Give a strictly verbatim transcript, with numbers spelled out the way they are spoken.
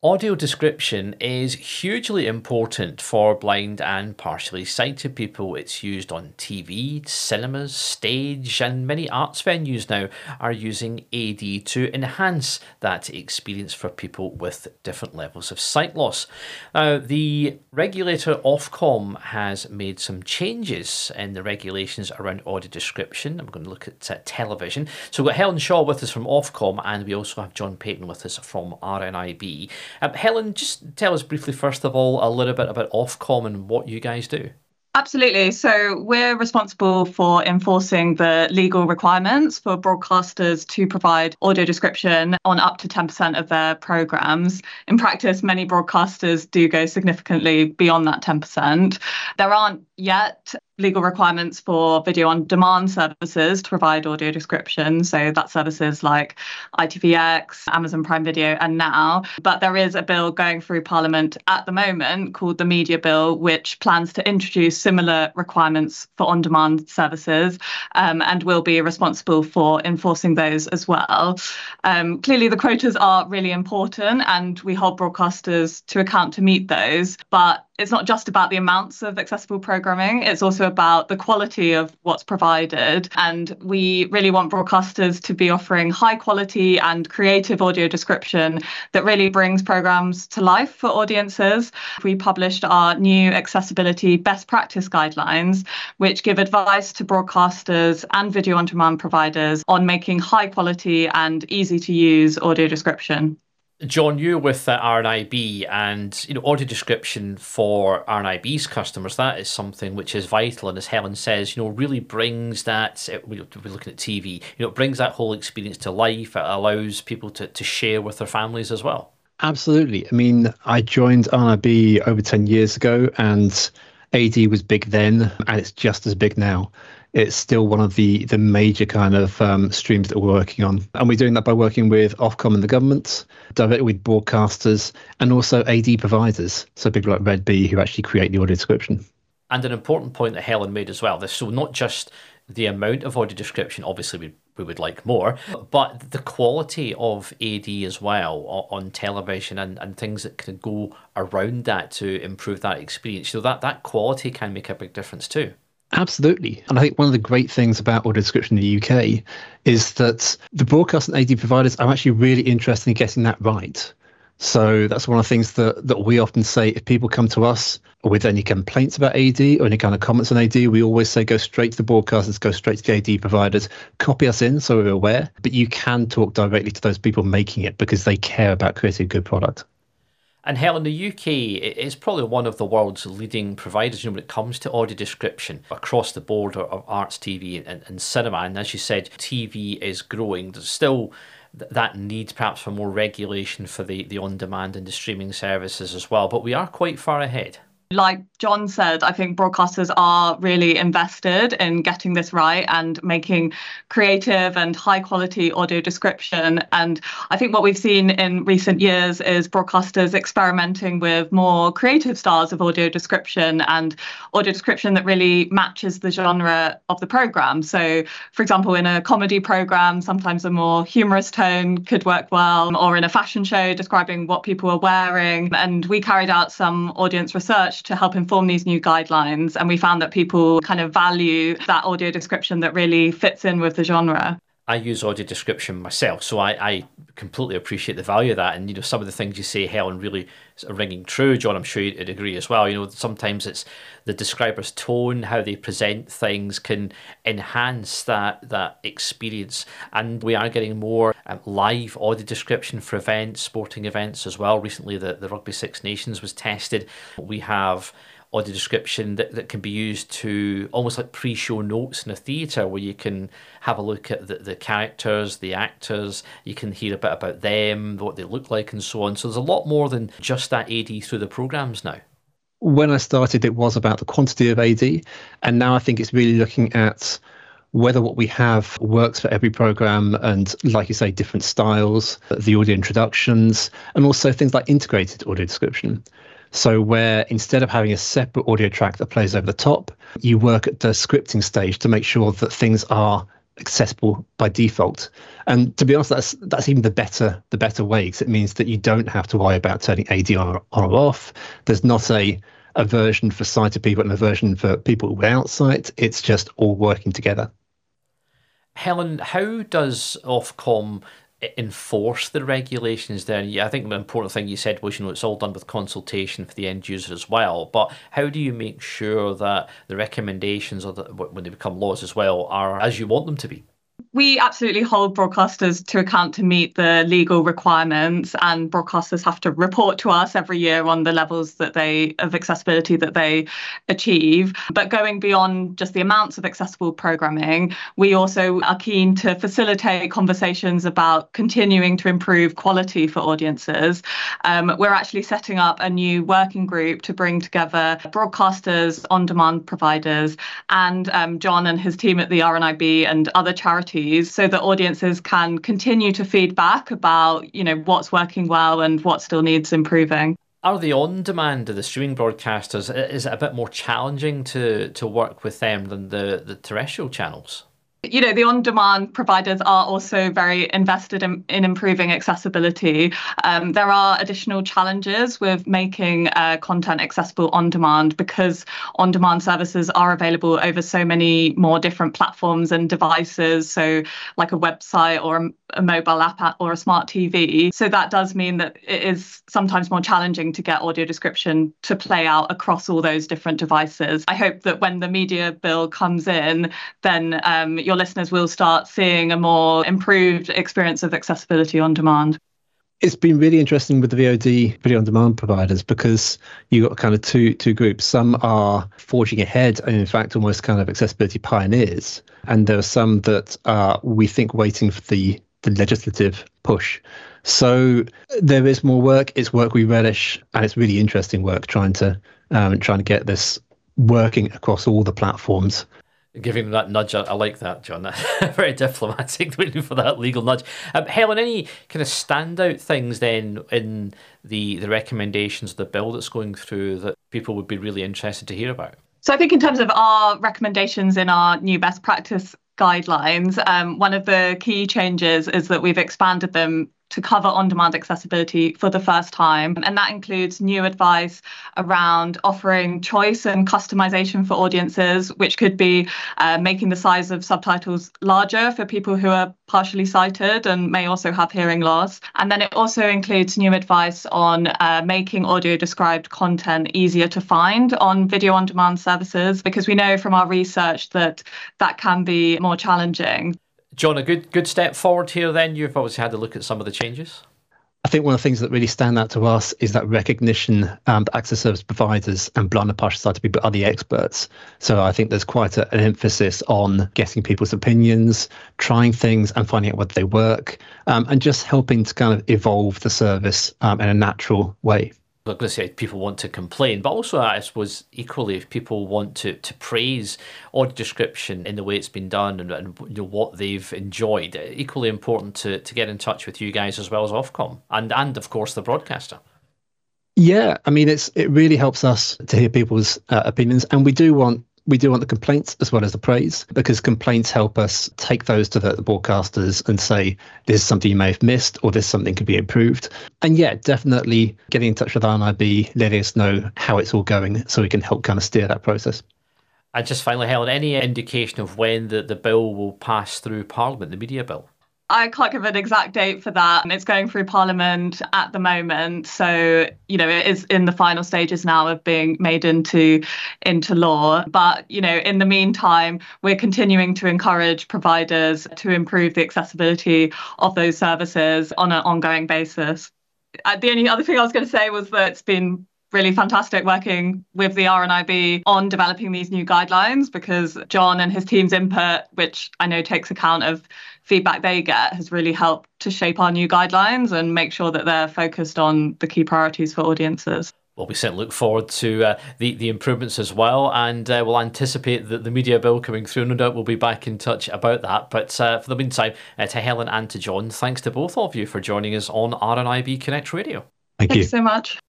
Audio description is hugely important for blind and partially sighted people. It's used on T V, cinemas, stage, and many arts venues now are using A D to enhance that experience for people with different levels of sight loss. Now, the regulator Ofcom has made some changes in the regulations around audio description. I'm going to look at uh, television. So we've got Helen Shaw with us from Ofcom, and we also have John Payton with us from R N I B. Um, Helen, just tell us briefly, first of all, a little bit about Ofcom and what you guys do. Absolutely. So we're responsible for enforcing the legal requirements for broadcasters to provide audio description on up to ten percent of their programmes. In practice, many broadcasters do go significantly beyond that ten percent. There aren't yet legal requirements for video on demand services to provide audio description. So that's services like I T V X, Amazon Prime Video, and Now. But there is a bill going through Parliament at the moment called the Media Bill, which plans to introduce similar requirements for on-demand services um, and will be responsible for enforcing those as well. Um, clearly, the quotas are really important and we hold broadcasters to account to meet those. But it's not just about the amounts of accessible programming, it's also about the quality of what's provided. And we really want broadcasters to be offering high quality and creative audio description that really brings programmes to life for audiences. We published our new accessibility best practice guidelines, which give advice to broadcasters and video on demand providers on making high quality and easy to use audio description. John, you're with uh, R N I B, and you know audio description for R N I B's customers, that is something which is vital, and as Helen says, you know, really brings that, we're looking at T V, you know, it brings that whole experience to life. It allows people to, to share with their families as well. Absolutely. I mean, I joined R N I B over ten years ago, and A D was big then, and it's just as big now. It's still one of the, the major kind of um, streams that we're working on. And we're doing that by working with Ofcom and the government, directly with broadcasters, and also A D providers. So people like Red Bee who actually create the audio description. And an important point that Helen made as well, this so not just the amount of audio description, obviously we, we would like more, but the quality of A D as well on television and, and things that can go around that to improve that experience. So that, that quality can make a big difference too. Absolutely. And I think one of the great things about audio description in the U K is that the broadcast and A D providers are actually really interested in getting that right. So that's one of the things that, that we often say. If people come to us with any complaints about A D or any kind of comments on A D, we always say go straight to the broadcasters, go straight to the A D providers, copy us in so we're aware. But you can talk directly to those people making it because they care about creating a good product. And Helen, the U K is probably one of the world's leading providers, you know, when it comes to audio description across the board of arts, T V and, and cinema. And as you said, T V is growing. There's still that need perhaps for more regulation for the, the on-demand and the streaming services as well. But we are quite far ahead. Like John said, I think broadcasters are really invested in getting this right and making creative and high quality audio description. And I think what we've seen in recent years is broadcasters experimenting with more creative styles of audio description and audio description that really matches the genre of the programme. So, for example, in a comedy programme, sometimes a more humorous tone could work well, or in a fashion show describing what people are wearing. And we carried out some audience research to help inform these new guidelines. And we found that people kind of value that audio description that really fits in with the genre. I use audio description myself, so I, I completely appreciate the value of that. And, you know, some of the things you say, Helen, really are ringing true. John, I'm sure you'd agree as well. You know, sometimes it's the describer's tone, how they present things can enhance that that experience. And we are getting more um, live audio description for events, sporting events as well. Recently, the, the Rugby Six Nations was tested. We have audio description that, that can be used to almost like pre-show notes in a theatre, where you can have a look at the, the characters, the actors, you can hear a bit about them, what they look like and so on. So there's a lot more than just that A D through the programmes now. When I started, it was about the quantity of A D, and now I think it's really looking at whether what we have works for every programme and, like you say, different styles, the audio introductions, and also things like integrated audio description. So where instead of having a separate audio track that plays over the top, you work at the scripting stage to make sure that things are accessible by default. And to be honest, that's that's even the better the better way, because it means that you don't have to worry about turning A D on or, on or off. There's not a a version for sighted people and a version for people without sight. It's just all working together. Helen, how does Ofcom enforce the regulations there? And I think the important thing you said was, you know, it's all done with consultation for the end user as well. But how do you make sure that the recommendations, or the, when they become laws as well, are as you want them to be? We absolutely hold broadcasters to account to meet the legal requirements, and broadcasters have to report to us every year on the levels that they of accessibility that they achieve. But going beyond just the amounts of accessible programming, we also are keen to facilitate conversations about continuing to improve quality for audiences. Um, we're actually setting up a new working group to bring together broadcasters, on-demand providers, and um, John and his team at the R N I B and other charities, so that audiences can continue to feedback about, you know, what's working well and what still needs improving. Are the on-demand, the streaming broadcasters, is it a bit more challenging to to work with them than the, the terrestrial channels? You know, the on-demand providers are also very invested in, in improving accessibility. Um, there are additional challenges with making uh, content accessible on demand, because on-demand services are available over so many more different platforms and devices, so like a website or a, a mobile app or a smart T V. So that does mean that it is sometimes more challenging to get audio description to play out across all those different devices. I hope that when the media bill comes in, then um, you'll listeners will start seeing a more improved experience of accessibility on demand. It's been really interesting with the V O D video on demand providers, because you've got kind of two two groups. Some are forging ahead and in fact almost kind of accessibility pioneers, and there are some that are, we think, waiting for the the legislative push. So there is more work. It's work we relish, and it's really interesting work trying to um, trying to get this working across all the platforms. Giving them that nudge, I like that, John. Very diplomatic, waiting for that legal nudge. Um, Helen, any kind of standout things then in the, the recommendations of the bill that's going through that people would be really interested to hear about? So I think in terms of our recommendations in our new best practice guidelines, um, one of the key changes is that we've expanded them to cover on-demand accessibility for the first time. And that includes new advice around offering choice and customization for audiences, which could be uh, making the size of subtitles larger for people who are partially sighted and may also have hearing loss. And then it also includes new advice on uh, making audio described content easier to find on video on-demand services, because we know from our research that that can be more challenging. John, a good good step forward here then. You've obviously had a look at some of the changes. I think one of the things that really stand out to us is that recognition um, that access service providers and blind and partially sighted people are the experts. So I think there's quite a, an emphasis on getting people's opinions, trying things and finding out whether they work, um, and just helping to kind of evolve the service um, in a natural way. I'm going to say people want to complain, but also I suppose equally if people want to, to praise audio description in the way it's been done and, and you know, what they've enjoyed, equally important to, to get in touch with you guys as well as Ofcom and, and of course the broadcaster. Yeah, I mean, it's it really helps us to hear people's uh, opinions, and we do want we do want the complaints as well as the praise, because complaints help us take those to the, the broadcasters and say, this is something you may have missed, or this something could be improved. And yeah, definitely getting in touch with R N I B, letting us know how it's all going so we can help kind of steer that process. And just finally, Helen, any indication of when the, the bill will pass through Parliament, the media bill? I can't give an exact date for that. It's going through Parliament at the moment. So, you know, it is in the final stages now of being made into, into law. But, you know, in the meantime, we're continuing to encourage providers to improve the accessibility of those services on an ongoing basis. Uh, the only other thing I was going to say was that it's been really fantastic working with the R N I B on developing these new guidelines, because John and his team's input, which I know takes account of feedback they get, has really helped to shape our new guidelines and make sure that they're focused on the key priorities for audiences. Well, we certainly look forward to uh, the, the improvements as well, and uh, we'll anticipate that the media bill coming through. No doubt we'll be back in touch about that. But uh, for the meantime, uh, to Helen and to John, thanks to both of you for joining us on R N I B Connect Radio. Thank you. Thanks so much.